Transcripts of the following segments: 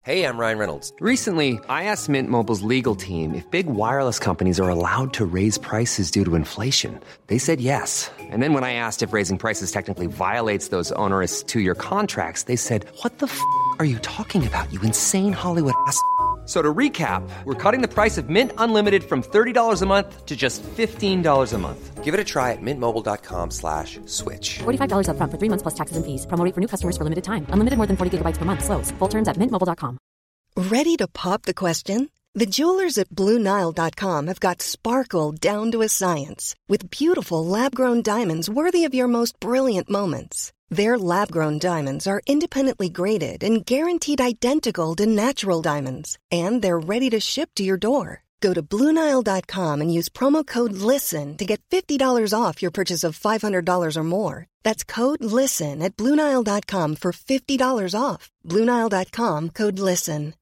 Hey, I'm Ryan Reynolds. Recently, I asked Mint Mobile's legal team if big wireless companies are allowed to raise prices due to inflation. They said yes. And then when I asked if raising prices technically violates those onerous two-year contracts, they said, "What the f*** are you talking about, you insane Hollywood ass?" So to recap, we're cutting the price of Mint Unlimited from $30 a month to just $15 a month. Give it a try at mintmobile.com/switch. $45 up front for 3 months plus taxes and fees. Promo rate for new customers for limited time. Unlimited more than 40 gigabytes per month. Slows full terms at mintmobile.com. Ready to pop the question? The jewelers at BlueNile.com have got sparkle down to a science with beautiful lab-grown diamonds worthy of your most brilliant moments. Their lab-grown diamonds are independently graded and guaranteed identical to natural diamonds, and they're ready to ship to your door. Go to BlueNile.com and use promo code LISTEN to get $50 off your purchase of $500 or more. That's code LISTEN at BlueNile.com for $50 off. BlueNile.com, code LISTEN.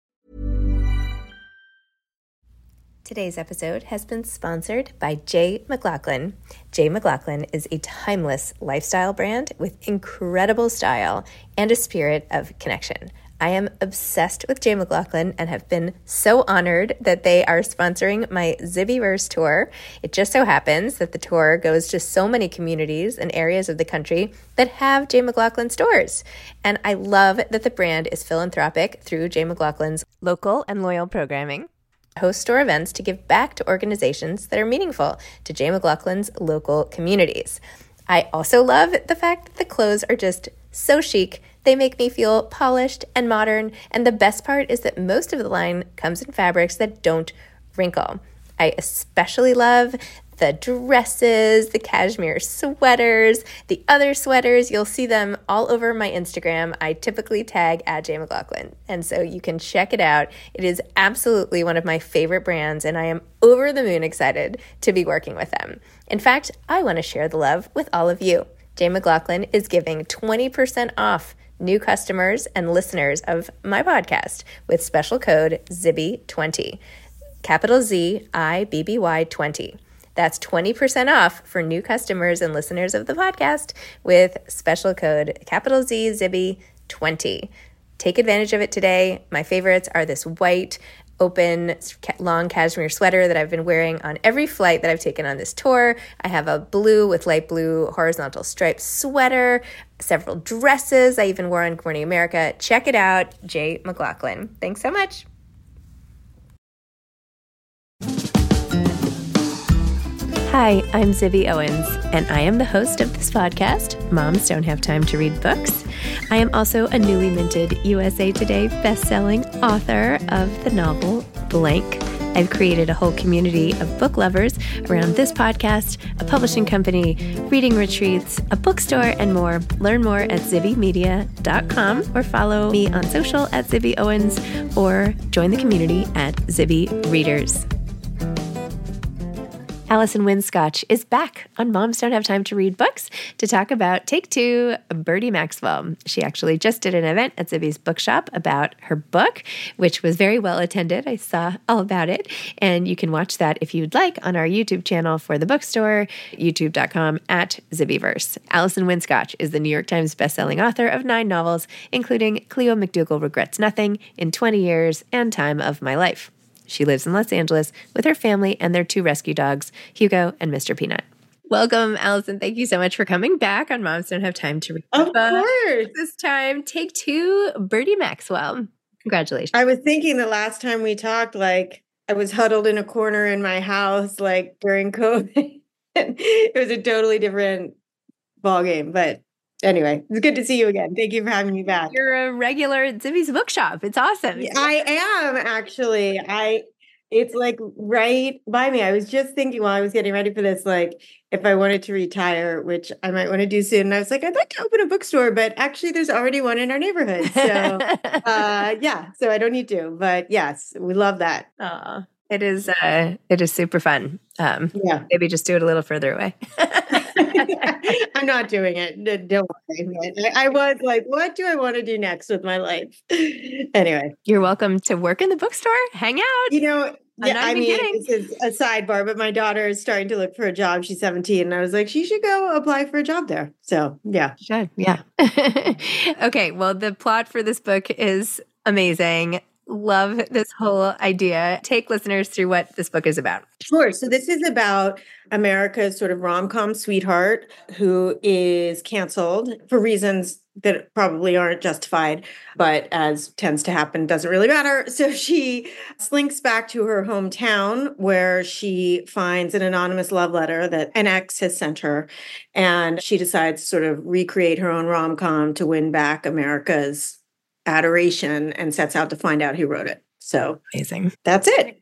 Today's episode has been sponsored by J. McLaughlin. J. McLaughlin is a timeless lifestyle brand with incredible style and a spirit of connection. I am obsessed with J. McLaughlin and have been so honored that they are sponsoring my Zibbyverse tour. It just so happens that the tour goes to so many communities and areas of the country that have J. McLaughlin stores. And I love that the brand is philanthropic through J. McLaughlin's local and loyal programming. Host store events to give back to organizations that are meaningful to J. McLaughlin's local communities. I also love the fact that the clothes are just so chic. They make me feel polished and modern, and the best part is that most of the line comes in fabrics that don't wrinkle. I especially love the dresses, the cashmere sweaters, the other sweaters. You'll see them all over my Instagram. I typically tag at J. McLaughlin, and so you can check it out. It is absolutely one of my favorite brands, and I am over the moon excited to be working with them. In fact, I want to share the love with all of you. J. McLaughlin is giving 20% off new customers and listeners of my podcast with special code ZIBBY20, capital ZIBBY 20. That's 20% off for new customers and listeners of the podcast with special code capital Z ZIBBY20. Take advantage of it today. My favorites are this white, open, long cashmere sweater that I've been wearing on every flight that I've taken on this tour. I have a blue with light blue horizontal striped sweater, several dresses I even wore on Good Morning America. Check it out, J. McLaughlin. Thanks so much. Hi, I'm Zibby Owens, and I am the host of this podcast, Moms Don't Have Time to Read Books. I am also a newly minted USA Today bestselling author of the novel Blank. I've created a whole community of book lovers around this podcast, a publishing company, reading retreats, a bookstore, and more. Learn more at zibbymedia.com or follow me on social at Zibby Owens or join the community at Zibby Readers. Allison Winscotch is back on Moms Don't Have Time to Read Books to talk about Take Two, Birdie Maxwell. She actually just did an event at Zibby's bookshop about her book, which was very well attended. I saw all about it. And you can watch that if you'd like on our YouTube channel for the bookstore, youtube.com at Zibbyverse. Allison Winscotch is the New York Times bestselling author of 9 novels, including Cleo McDougall Regrets Nothing, In 20 Years, and Time of My Life. She lives in Los Angeles with her family and their 2 rescue dogs, Hugo and Mr. Peanut. Welcome, Allison. Thank you so much for coming back on Moms Don't Have Time to Read. Of course. This time, Take Two, Birdie Maxwell. Congratulations. I was thinking the last time we talked, like, I was huddled in a corner in my house, like, during COVID. It was a totally different ballgame, but anyway, it's good to see you again. Thank you for having me back. You're a regular at Zibby's bookshop. It's awesome. I am, actually. It's like right by me. I was just thinking while I was getting ready for this, like, if I wanted to retire, which I might want to do soon. And I was like, I'd like to open a bookstore, but actually there's already one in our neighborhood. So yeah, so I don't need to, but yes, we love that. It is super fun. Yeah. Maybe just do it a little further away. I'm not doing it. Don't worry. I was like, what do I want to do next with my life? Anyway. You're welcome to work in the bookstore, hang out. You know, this is a sidebar, but my daughter is starting to look for a job. She's 17. And I was like, she should go apply for a job there. So, yeah. Should, yeah. Okay. Well, the plot for this book is amazing. love this whole idea. Take listeners through what this book is about. Sure. So this is about America's sort of rom-com sweetheart who is canceled for reasons that probably aren't justified, but as tends to happen, doesn't really matter. So she slinks back to her hometown where she finds an anonymous love letter that an ex has sent her. And she decides to sort of recreate her own rom-com to win back America's adoration and sets out to find out who wrote it. So amazing. That's it.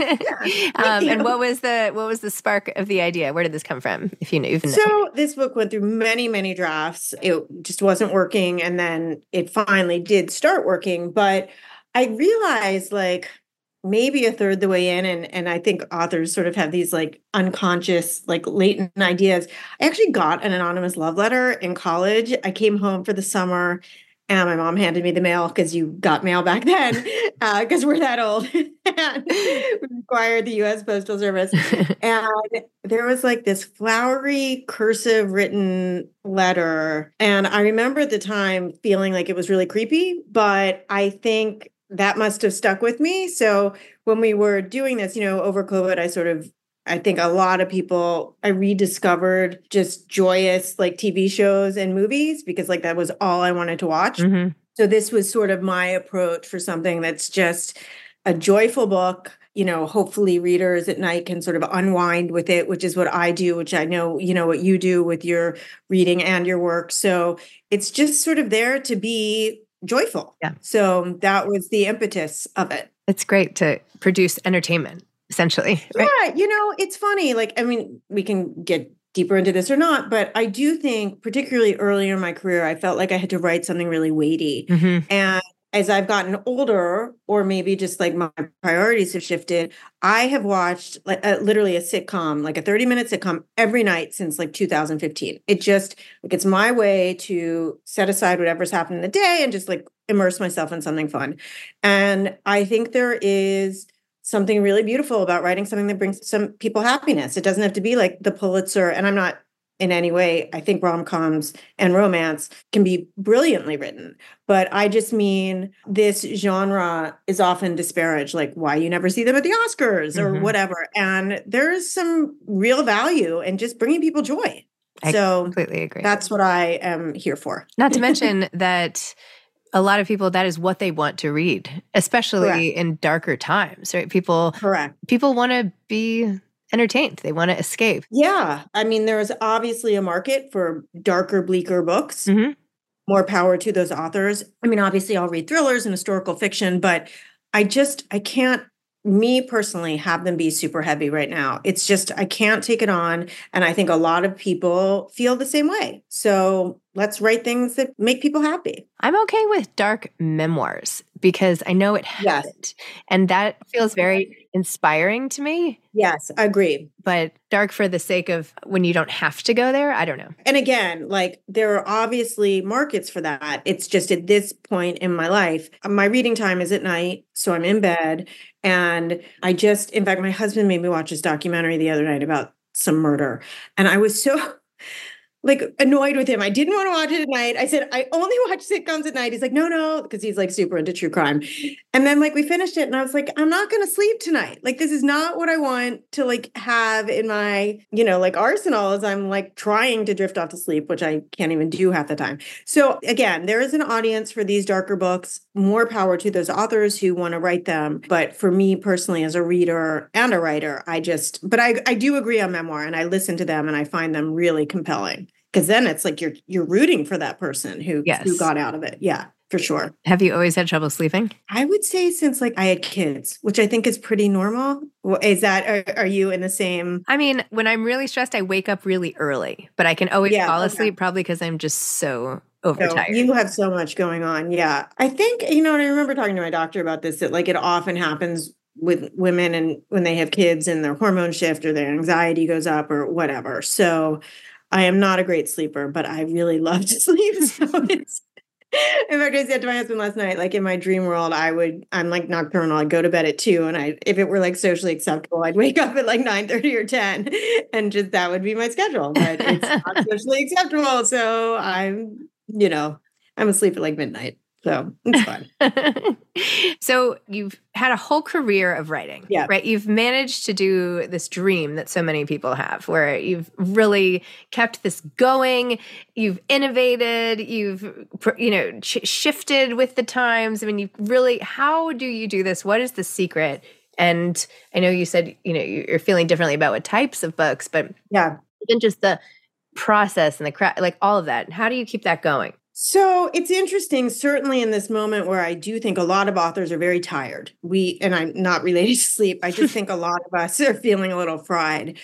And what was the spark of the idea? Where did this come from? If you know, even so this book went through many, many drafts. It just wasn't working, and then it finally did start working. But I realized, like, maybe a third the way in, and I think authors sort of have these like unconscious, like latent ideas. I actually got an anonymous love letter in college. I came home for the summer. And my mom handed me the mail because you got mail back then, because we're that old. And we required the U.S. Postal Service. And there was like this flowery cursive written letter. And I remember at the time feeling like it was really creepy, but I think that must have stuck with me. So when we were doing this, over COVID, I think a lot of people, I rediscovered just joyous like TV shows and movies because like that was all I wanted to watch. Mm-hmm. So this was sort of my approach for something that's just a joyful book. Hopefully readers at night can sort of unwind with it, which is what I do, which I know, what you do with your reading and your work. So it's just sort of there to be joyful. Yeah. So that was the impetus of it. It's great to produce entertainment. Essentially. Right? Yeah, it's funny. Like, I mean, we can get deeper into this or not, but I do think, particularly earlier in my career, I felt like I had to write something really weighty. Mm-hmm. And as I've gotten older, or maybe just like my priorities have shifted, I have watched like literally a sitcom, like a 30-minute sitcom every night since like 2015. It just, like, it's my way to set aside whatever's happened in the day and just like immerse myself in something fun. And I think there is something really beautiful about writing something that brings some people happiness. It doesn't have to be like the Pulitzer, and I'm not in any way, I think rom-coms and romance can be brilliantly written, but I just mean this genre is often disparaged, like why you never see them at the Oscars or whatever. And there's some real value in just bringing people joy. I completely agree. That's what I am here for. Not to mention that a lot of people, that is what they want to read, especially in darker times, right? People want to be entertained. They want to escape. Yeah. I mean, there's obviously a market for darker, bleaker books. Mm-hmm. More power to those authors. I mean, obviously I'll read thrillers and historical fiction, but I can't, me personally, have them be super heavy right now. It's just, I can't take it on. And I think a lot of people feel the same way. So let's write things that make people happy. I'm okay with dark memoirs because I know it happened. Yes. And that feels very inspiring to me. Yes, agreed. But dark for the sake of when you don't have to go there, I don't know. And again, like there are obviously markets for that. It's just at this point in my life, my reading time is at night. So I'm in bed. And in fact, my husband made me watch this documentary the other night about some murder. And I was so like annoyed with him. I didn't want to watch it at night. I said, I only watch sitcoms at night. He's like, no, because he's like super into true crime. And then like we finished it and I was like, I'm not going to sleep tonight. Like, this is not what I want to like have in my, like arsenal as I'm like trying to drift off to sleep, which I can't even do half the time. So again, there is an audience for these darker books. More power to those authors who want to write them. But for me personally, as a reader and a writer, I do agree on memoir and I listen to them and I find them really compelling. Because then it's like you're rooting for that person who got out of it. Yeah, for sure. Have you always had trouble sleeping? I would say since like I had kids, which I think is pretty normal. Is that, are you in the same? I mean, when I'm really stressed, I wake up really early, but I can always fall asleep probably because I'm just so overtired. So you have so much going on. Yeah. I think, and I remember talking to my doctor about this, that like it often happens with women and when they have kids and their hormones shift or their anxiety goes up or whatever. So I am not a great sleeper, but I really love to sleep. So it's, in fact, I said to my husband last night, like in my dream world, I'm like nocturnal. I'd go to bed at 2 and if it were like socially acceptable, I'd wake up at like 9:30 or 10 and just, that would be my schedule, but it's not socially acceptable. So I'm asleep at like midnight. So it's fun. So you've had a whole career of writing, Yeah. right? You've managed to do this dream that so many people have, where you've really kept this going. You've innovated. You've, shifted with the times. I mean, how do you do this? What is the secret? And I know you said, you're feeling differently about what types of books, but Yeah. even just the process and the craft, like all of that. How do you keep that going? So it's interesting, certainly in this moment where I do think a lot of authors are very tired. And I'm not related to sleep. I just think a lot of us are feeling a little fried.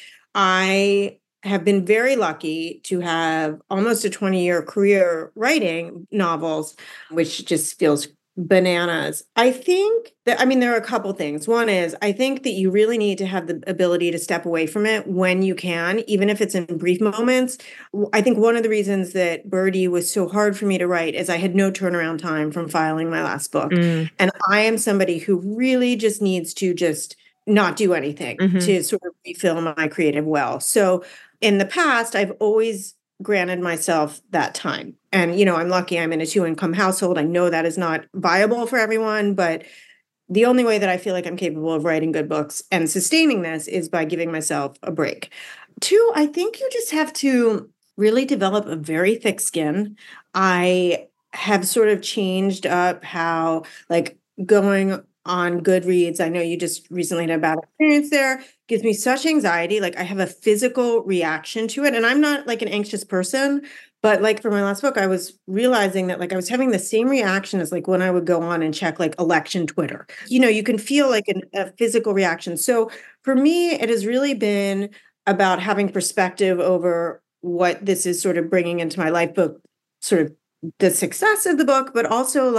I have been very lucky to have almost a 20-year career writing novels, which just feels bananas. I think that, there are a couple things. One is, I think that you really need to have the ability to step away from it when you can, even if it's in brief moments. I think one of the reasons that Birdie was so hard for me to write is I had no turnaround time from filing my last book. And I am somebody who really just needs to just not do anything to sort of refill my creative well. So in the past, I've always granted myself that time. And, I'm lucky I'm in a 2-income household. I know that is not viable for everyone, but the only way that I feel like I'm capable of writing good books and sustaining this is by giving myself a break. 2, I think you just have to really develop a very thick skin. I have sort of changed up how, going on Goodreads, I know you just recently had a bad experience there, gives me such anxiety. Like I have a physical reaction to it. And I'm not like an anxious person, but for my last book, I was realizing that I was having the same reaction as when I would go on and check election Twitter. You can feel a physical reaction. So for me, it has really been about having perspective over what this is sort of bringing into my life, book, sort of the success of the book, but also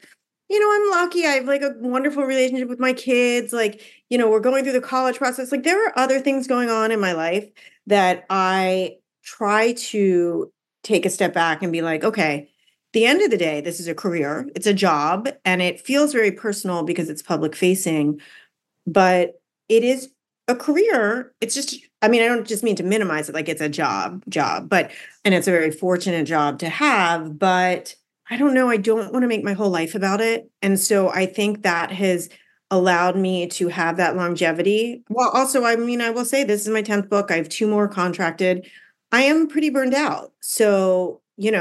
I'm lucky. I have a wonderful relationship with my kids. We're going through the college process. There are other things going on in my life that I try to take a step back and be okay, at the end of the day, this is a career. It's a job and it feels very personal because it's public facing, but it is a career. It's just, I don't just mean to minimize it. It's a job, and it's a very fortunate job to have, but I don't know. I don't want to make my whole life about it. And so I think that has allowed me to have that longevity. Well, also, I will say this is my 10th book. I have 2 more contracted. I am pretty burned out. So,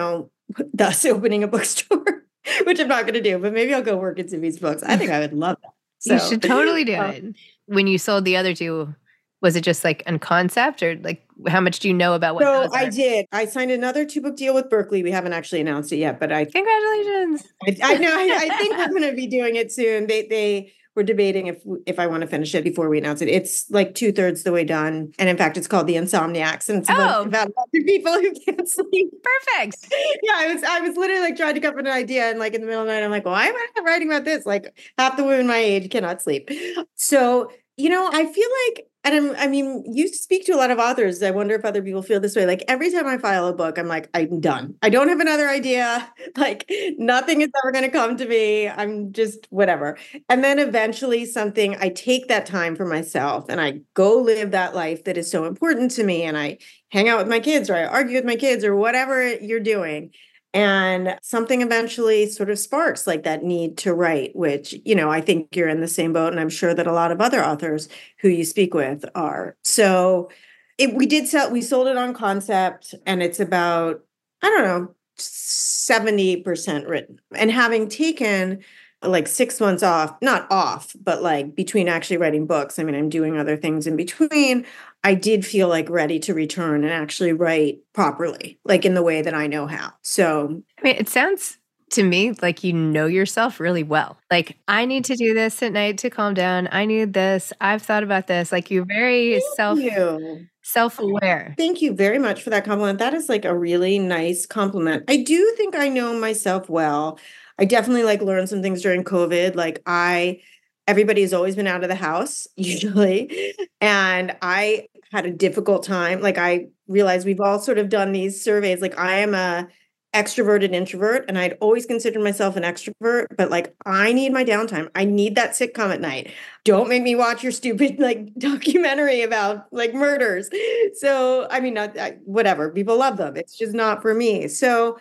thus opening a bookstore, which I'm not going to do, but maybe I'll go work in Zibby's books. I think I would love that. So, you should totally do it. When you sold the other 2, was it just a concept or how much do you know about what? So I did. I signed another 2-book deal with Berkeley. We haven't actually announced it yet, but Congratulations. I know. I think we're going to be doing it soon. They were debating if I want to finish it before we announce it. It's 2/3 the way done, and in fact, it's called The Insomniacs, and it's about people who can't sleep. Perfect. Yeah, I was literally trying to come up with an idea, and in the middle of the night, I'm why am I writing about this? Half the women my age cannot sleep. So I feel and you speak to a lot of authors. I wonder if other people feel this way. Every time I file a book, I'm I'm done. I don't have another idea. Nothing is ever going to come to me. I'm just whatever. And then eventually I take that time for myself and I go live that life that is so important to me. And I hang out with my kids or I argue with my kids or whatever you're doing. And something eventually sort of sparks that need to write, which, I think you're in the same boat. And I'm sure that a lot of other authors who you speak with are. So we sold it on concept and it's about, 70% written. And having taken 6 months off, not off, but between actually writing books, I'm doing other things in between. I did feel ready to return and actually write properly, in the way that I know how. So, it sounds to me like you know yourself really well. I need to do this at night to calm down. I need this. I've thought about this. You're very self-aware. Thank you very much for that compliment. That is a really nice compliment. I do think I know myself well. I definitely learned some things during COVID. Everybody has always been out of the house usually. And I had a difficult time. I realized we've all sort of done these surveys. I am a extroverted introvert and I'd always considered myself an extrovert, but I need my downtime. I need that sitcom at night. Don't make me watch your stupid documentary about murders. So, whatever, people love them. It's just not for me. So,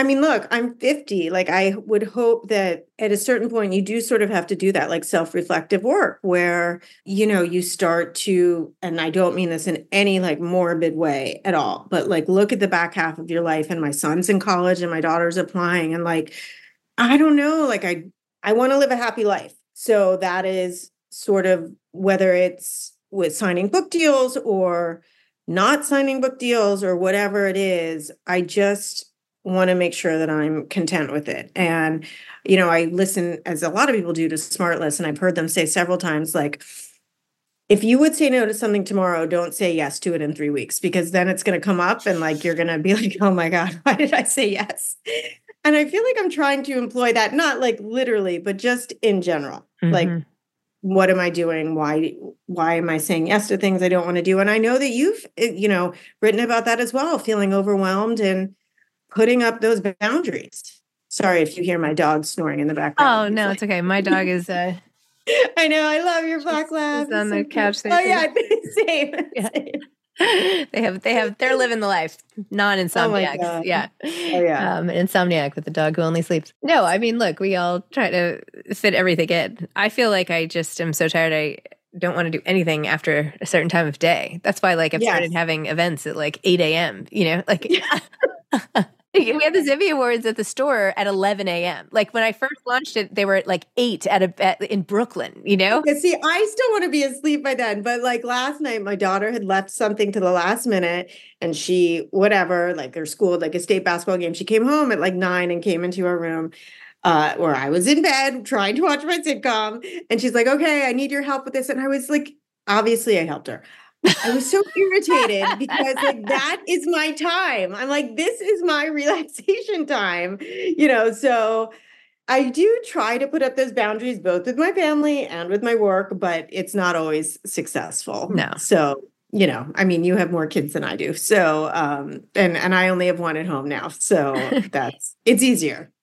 I mean, look, I'm 50. Like, I would hope that at a certain point, you do sort of have to do that, like self-reflective work where, you start to, and I don't mean this in any like morbid way at all, but like look at the back half of your life. And my son's in college and my daughter's applying. And like, I don't know, like I want to live a happy life. So that is sort of whether it's with signing book deals or not signing book deals or whatever it is, I just want to make sure that I'm content with it. And, I listen, as a lot of people do, to SmartLess, and I've heard them say several times, like, if you would say no to something tomorrow, don't say yes to it in 3 weeks, because then it's going to come up and like, you're going to be like, oh my God, why did I say yes? And I feel like I'm trying to employ that, not like literally, but just in general. Mm-hmm. Like, what am I doing? Why am I saying yes to things I don't want to do? And I know that you've, written about that as well, feeling overwhelmed and putting up those boundaries. Sorry if you hear my dog snoring in the background. Oh, no, it's okay. My dog is I know, I love your black lab. He's on the couch there. Oh yeah, same. Yeah. Same. They're living the life, non-insomniacs. God. Yeah. Oh yeah. An insomniac with a dog who only sleeps. No, I mean, look, we all try to fit everything in. I feel like I just am so tired. I don't want to do anything after a certain time of day. That's why like I've started having events at like 8 a.m., like we had the Zivvy Awards at the store at 11 a.m. Like when I first launched it, they were at like 8 in Brooklyn, Yeah, see, I still want to be asleep by then. But like last night, my daughter had left something to the last minute and she, whatever, like their school, like a state basketball game. She came home at like 9 and came into our room where I was in bed trying to watch my sitcom. And she's like, okay, I need your help with this. And I was like, obviously I helped her. I was so irritated because like that is my time. I'm like, this is my relaxation time, so I do try to put up those boundaries both with my family and with my work, but it's not always successful. No. So, I mean, you have more kids than I do. So, and I only have one at home now. So it's easier.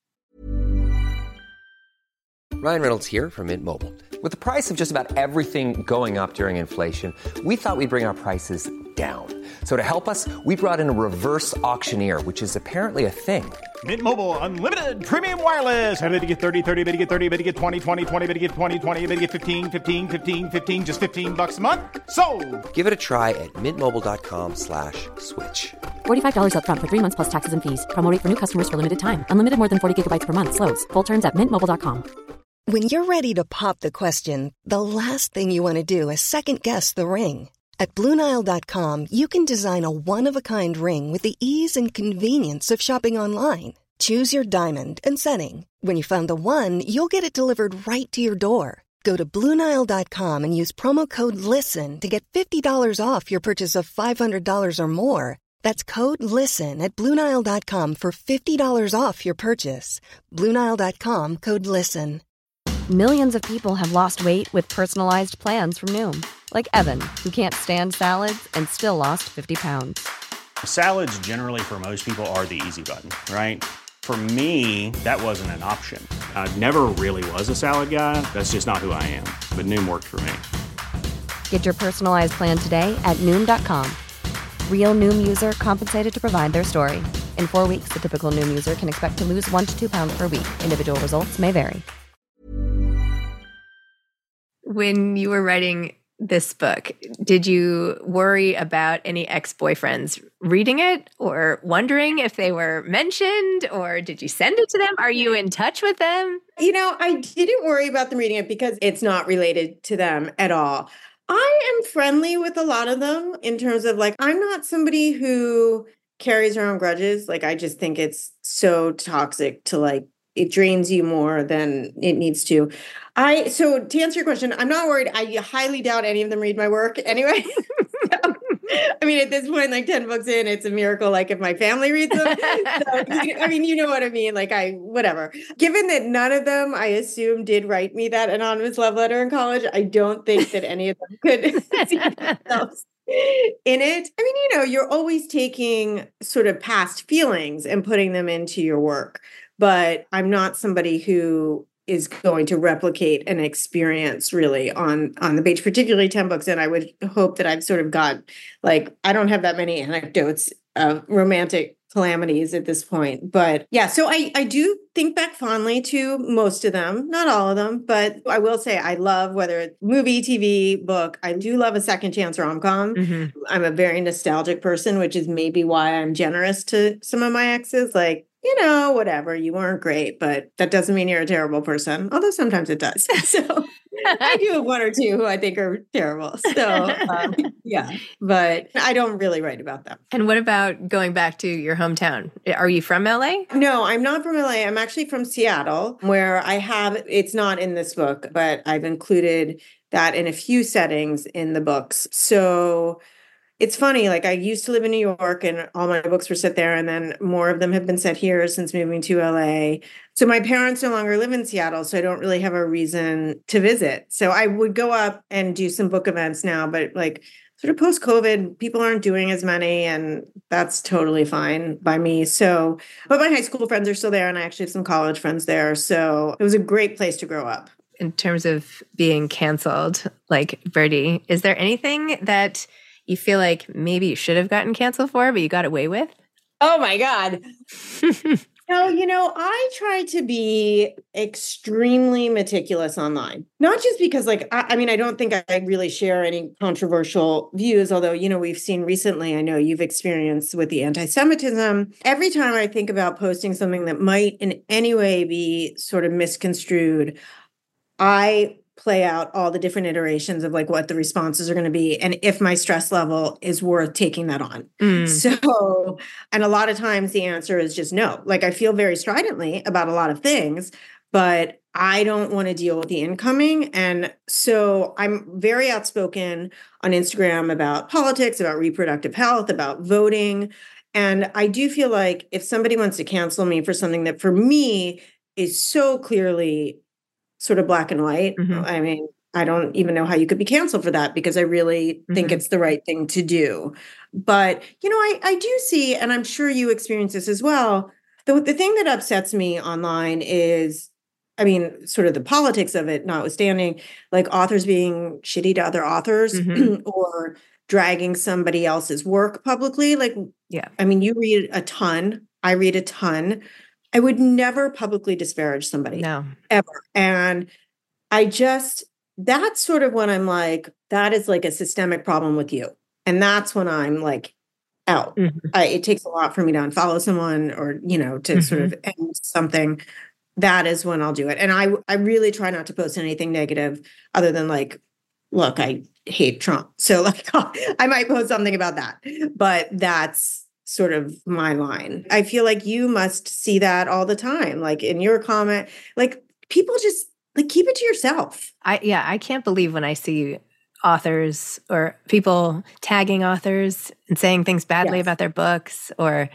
Ryan Reynolds here from Mint Mobile. With the price of just about everything going up during inflation, we thought we'd bring our prices down. So to help us, we brought in a reverse auctioneer, which is apparently a thing. Mint Mobile Unlimited Premium Wireless. How to get 30, 30, bit to get 30, bit to get 20, 20, 20, bit to get 20, 20, bit to get 15, 15, 15, 15, just $15 a month? Sold! Give it a try at mintmobile.com/switch. $45 up front for 3 months plus taxes and fees. Promo rate for new customers for limited time. Unlimited more than 40 gigabytes per month. Slows full terms at mintmobile.com. When you're ready to pop the question, the last thing you want to do is second-guess the ring. At BlueNile.com, you can design a one-of-a-kind ring with the ease and convenience of shopping online. Choose your diamond and setting. When you find the one, you'll get it delivered right to your door. Go to BlueNile.com and use promo code LISTEN to get $50 off your purchase of $500 or more. That's code LISTEN at BlueNile.com for $50 off your purchase. BlueNile.com, code LISTEN. Millions of people have lost weight with personalized plans from Noom. Like Evan, who can't stand salads and still lost 50 pounds. Salads generally for most people are the easy button, right? For me, that wasn't an option. I never really was a salad guy. That's just not who I am. But Noom worked for me. Get your personalized plan today at Noom.com. Real Noom user compensated to provide their story. In 4 weeks, the typical Noom user can expect to lose 1 to 2 pounds per week. Individual results may vary. When you were writing this book, did you worry about any ex-boyfriends reading it or wondering if they were mentioned, or did you send it to them? Are you in touch with them? I didn't worry about them reading it because it's not related to them at all. I am friendly with a lot of them in terms of like, I'm not somebody who carries her own grudges. Like, I just think it's so toxic to like, it drains you more than it needs to. So to answer your question, I'm not worried. I highly doubt any of them read my work anyway. I mean, at this point, like 10 books in, it's a miracle. Like if my family reads them, you know what I mean? Like whatever. Given that none of them, I assume, did write me that anonymous love letter in college, I don't think that any of them could see themselves in it. I mean, you're always taking sort of past feelings and putting them into your work. But I'm not somebody who is going to replicate an experience really on the page, particularly 10 books. And I would hope that I've sort of got, like, I don't have that many anecdotes of romantic calamities at this point. But yeah, so I do think back fondly to most of them, not all of them, but I will say I love, whether it's movie, TV, book, I do love a second chance rom-com. Mm-hmm. I'm a very nostalgic person, which is maybe why I'm generous to some of my exes. Like, you know, whatever, you weren't great, but that doesn't mean you're a terrible person. Although sometimes it does. So I do have one or two who I think are terrible. So yeah, but I don't really write about them. And what about going back to your hometown? Are you from LA? No, I'm not from LA. I'm actually from Seattle, where it's not in this book, but I've included that in a few settings in the books. So it's funny, like I used to live in New York and all my books were set there, and then more of them have been set here since moving to LA. So my parents no longer live in Seattle, so I don't really have a reason to visit. So I would go up and do some book events now, but like sort of post-COVID, people aren't doing as many, and that's totally fine by me. So, but my high school friends are still there, and I actually have some college friends there. So it was a great place to grow up. In terms of being canceled, like Birdie, is there anything that you feel like maybe you should have gotten canceled for, but you got away with? Oh my God. No, you know, I try to be extremely meticulous online, not just because like, I mean, I don't think I really share any controversial views, although, you know, we've seen recently, I know you've experienced with the anti-Semitism. Every time I think about posting something that might in any way be sort of misconstrued, I play out all the different iterations of like what the responses are going to be and if my stress level is worth taking that on. So, and a lot of times the answer is just no. Like I feel very stridently about a lot of things, but I don't want to deal with the incoming. And so I'm very outspoken on Instagram about politics, about reproductive health, about voting. And I do feel like if somebody wants to cancel me for something that for me is so clearly sort of black and white. Mm-hmm. I mean, I don't even know how you could be canceled for that because I really think it's the right thing to do. But, you know, I do see, and I'm sure you experience this as well, the thing that upsets me online is, I mean, sort of the politics of it notwithstanding, like authors being shitty to other authors or dragging somebody else's work publicly. Like, yeah, I mean, you read a ton, I read a ton. I would never publicly disparage somebody. No. Ever. And that's sort of when I'm like, that is like a systemic problem with you. And that's when I'm like out. It takes a lot for me to unfollow someone or, you know, to sort of end something. That is when I'll do it. And I really try not to post anything negative other than like, look, I hate Trump. So like, I might post something about that, but that's sort of my line. I feel like you must see that all the time. Like in your comment, like people just like keep it to yourself. I can't believe when I see authors or people tagging authors and saying things badly about their books or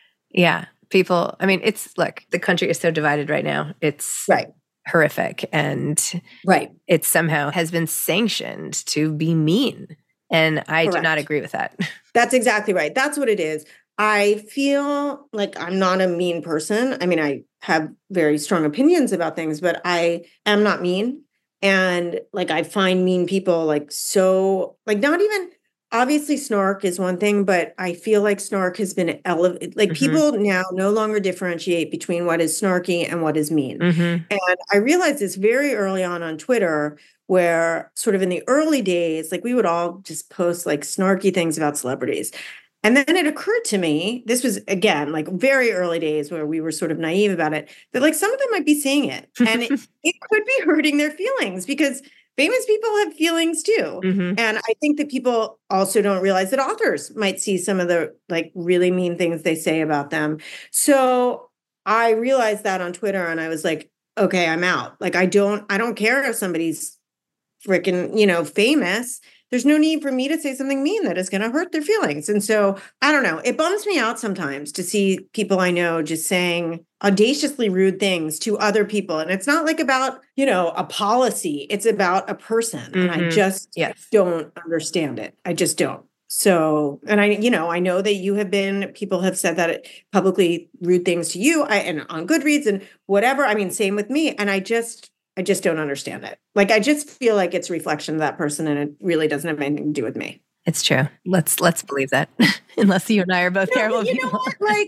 people, I mean, look, the country is so divided right now. It's horrific. And it somehow has been sanctioned to be mean. And I do not agree with that. That's exactly right. That's what it is. I feel like I'm not a mean person. I mean, I have very strong opinions about things, but I am not mean. And like, I find mean people like so, like not even, obviously snark is one thing, but I feel like snark has been elevated. Like people now no longer differentiate between what is snarky and what is mean. And I realized this very early on Twitter, where sort of in the early days, like we would all just post like snarky things about celebrities. And then it occurred to me, this was, again, like very early days where we were sort of naive about it, that like some of them might be saying it. And it could be hurting their feelings because famous people have feelings too. And I think that people also don't realize that authors might see some of the like really mean things they say about them. So I realized that on Twitter and I was like, okay, I'm out. Like, I don't care if somebody's freaking, you know, famous. There's no need for me to say something mean that is going to hurt their feelings. And so I don't know, it bums me out sometimes to see people I know just saying audaciously rude things to other people. And it's not like about, you know, a policy, it's about a person. And I just don't understand it. I just don't. So, and I know that people have said that publicly rude things to you and on Goodreads and whatever. I mean, same with me. And I just don't understand it. Like, I just feel like it's a reflection of that person and it really doesn't have anything to do with me. It's true. Let's believe that. Unless you and I are both terrible people. You know what? Like,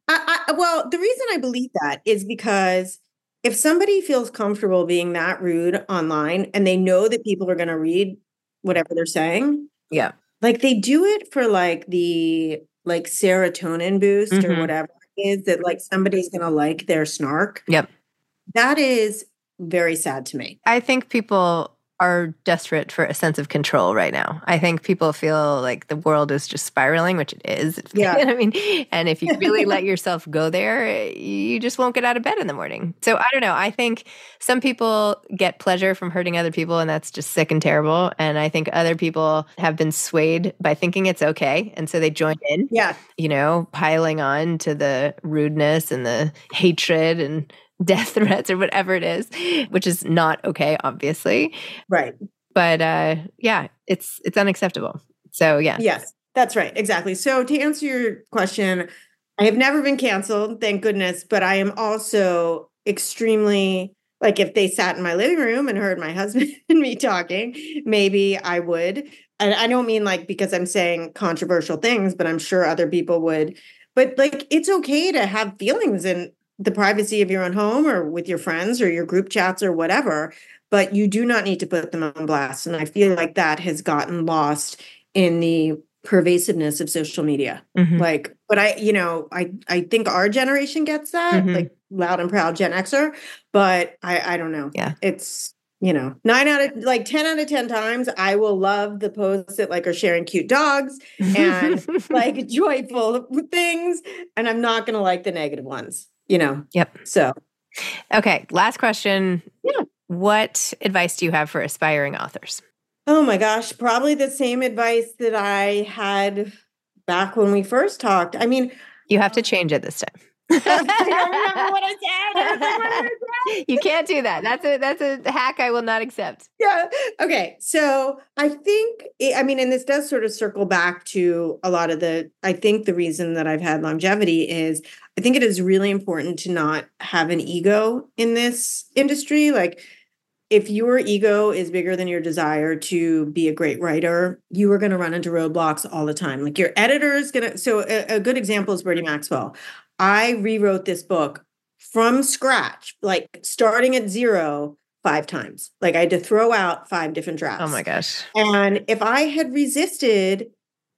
Well, the reason I believe that is because if somebody feels comfortable being that rude online and they know that people are going to read whatever they're saying, Yeah. like they do it for like the like serotonin boost or whatever it is that like somebody's going to like their snark. Yep. That is very sad to me. I think people are desperate for a sense of control right now. I think people feel like the world is just spiraling, which it is. Yeah. I mean, and if you really let yourself go there, you just won't get out of bed in the morning. So I don't know. I think some people get pleasure from hurting other people, and that's just sick and terrible. And I think other people have been swayed by thinking it's okay. And so they join in, you know, piling on to the rudeness and the hatred and death threats or whatever it is, which is not okay, obviously. Right. But yeah, it's unacceptable. So yeah. Yes, that's right. Exactly. So to answer your question, I have never been canceled, thank goodness, but I am also extremely, like if they sat in my living room and heard my husband and me talking, maybe I would. And I don't mean like because I'm saying controversial things, but I'm sure other people would. But like, it's okay to have feelings in the privacy of your own home or with your friends or your group chats or whatever, but you do not need to put them on blast. And I feel like that has gotten lost in the pervasiveness of social media. Like, but I think our generation gets that, like loud and proud Gen Xer, but I don't know. Yeah. It's, 10 out of 10 times, I will love the posts that like are sharing cute dogs and like joyful things. And I'm not going to like the negative ones. Yep. So, okay. Last question. Yeah. What advice do you have for aspiring authors? Oh my gosh, probably the same advice that I had back when we first talked. I mean, you have to change it this time. I don't remember what I said. You can't do that. That's a hack I will not accept. Yeah. Okay. So I think, and this does sort of circle back to a lot of I think the reason that I've had longevity is I think it is really important to not have an ego in this industry. Like if your ego is bigger than your desire to be a great writer, you are going to run into roadblocks all the time. Like your editor is going to, so a good example is Bernie Maxwell. I rewrote this book from scratch, like starting at 0 5 times. Like I had to throw out 5 different drafts. Oh my gosh. And if I had resisted,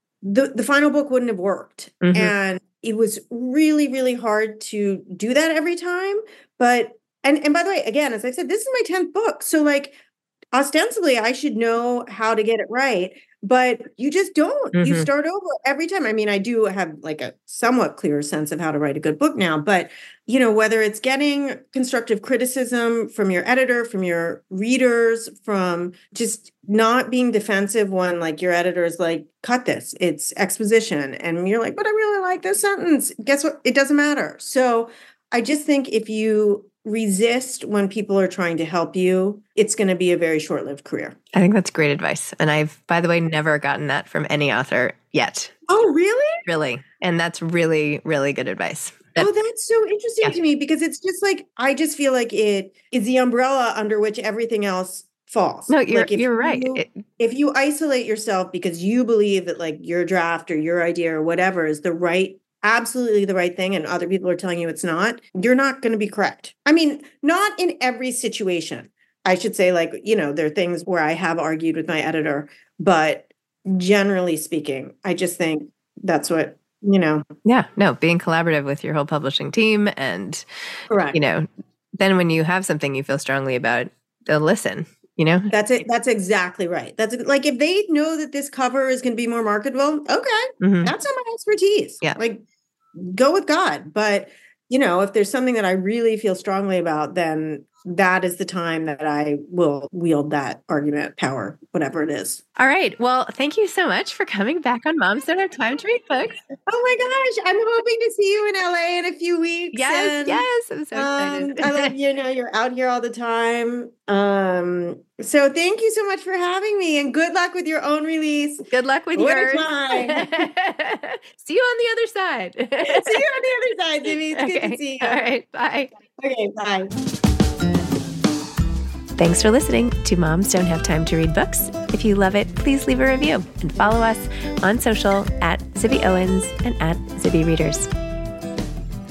the final book wouldn't have worked. And it was really, really hard to do that every time. But, and by the way, again, as I said, this is my 10th book. So like ostensibly I should know how to get it right. But you just don't. You start over every time. I mean, I do have like a somewhat clearer sense of how to write a good book now. But, whether it's getting constructive criticism from your editor, from your readers, from just not being defensive when like your editor is like, cut this, it's exposition. And you're like, but I really like this sentence. Guess what? It doesn't matter. So I just think if you resist when people are trying to help you, it's going to be a very short-lived career. I think that's great advice. And I've, by the way, never gotten that from any author yet. Oh, really? Really. And that's really, really good advice. That's so interesting to me because it's just like, I just feel like it is the umbrella under which everything else falls. No, you're right. If you isolate yourself because you believe that like your draft or your idea or whatever is absolutely the right thing and other people are telling you it's not, you're not going to be correct. I mean, not in every situation. I should say like, there are things where I have argued with my editor, but generally speaking, I just think that's what, Yeah, no, being collaborative with your whole publishing team and, correct. Then when you have something you feel strongly about, they'll listen. That's it. That's exactly right. That's like, if they know that this cover is going to be more marketable, okay, that's not my expertise. Yeah. Like go with God. But, if there's something that I really feel strongly about, then that is the time that I will wield that argument power, whatever it is. All right. Well, thank you so much for coming back on Moms Don't Have Time to Read Books. Oh my gosh. I'm hoping to see you in LA in a few weeks. Yes. I'm so excited. I love, you're out here all the time. So thank you so much for having me and good luck with your own release. Good luck with yours. See you on the other side. See you on the other side, Jimmy. It's good to see you. All right. Bye. Okay. Bye. Thanks for listening to Moms Don't Have Time to Read Books. If you love it, please leave a review and follow us on social at Zibby Owens and at Zibby Readers.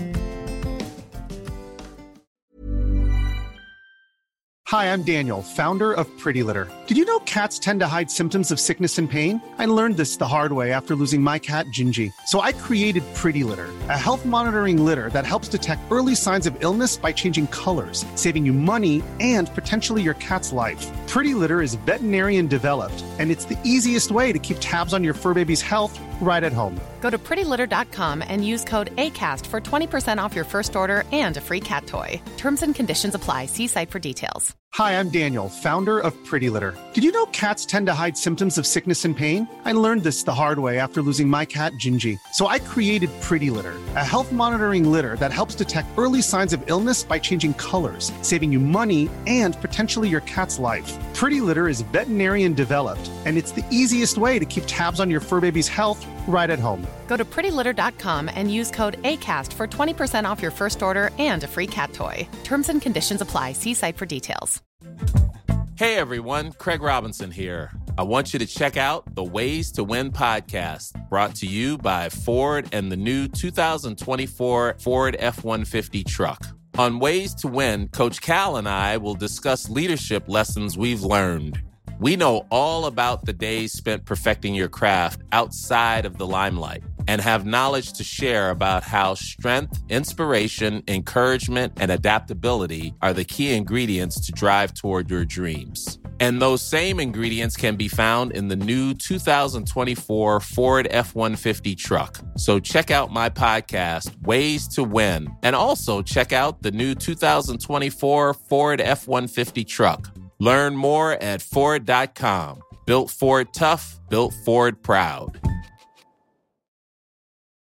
Hi, I'm Daniel, founder of Pretty Litter. Did you know cats tend to hide symptoms of sickness and pain? I learned this the hard way after losing my cat, Gingy. So I created Pretty Litter, a health monitoring litter that helps detect early signs of illness by changing colors, saving you money and potentially your cat's life. Pretty Litter is veterinarian developed, and it's the easiest way to keep tabs on your fur baby's health right at home. Go to prettylitter.com and use code ACAST for 20% off your first order and a free cat toy. Terms and conditions apply. See site for details. Hi, I'm Daniel, founder of Pretty Litter. Did you know cats tend to hide symptoms of sickness and pain? I learned this the hard way after losing my cat, Gingy. So I created Pretty Litter, a health monitoring litter that helps detect early signs of illness by changing colors, saving you money and potentially your cat's life. Pretty Litter is veterinarian developed, and it's the easiest way to keep tabs on your fur baby's health right at home. Go to prettylitter.com and use code ACAST for 20% off your first order and a free cat toy. Terms and conditions apply. See site for details. Hey everyone, Craig Robinson here. I want you to check out the Ways to Win podcast, brought to you by Ford and the new 2024 Ford F-150 truck. On Ways to Win, Coach Cal and I will discuss leadership lessons we've learned. We know all about the days spent perfecting your craft outside of the limelight and have knowledge to share about how strength, inspiration, encouragement, and adaptability are the key ingredients to drive toward your dreams. And those same ingredients can be found in the new 2024 Ford F-150 truck. So check out my podcast, Ways to Win, and also check out the new 2024 Ford F-150 truck. Learn more at Ford.com. Built Ford tough, built Ford proud.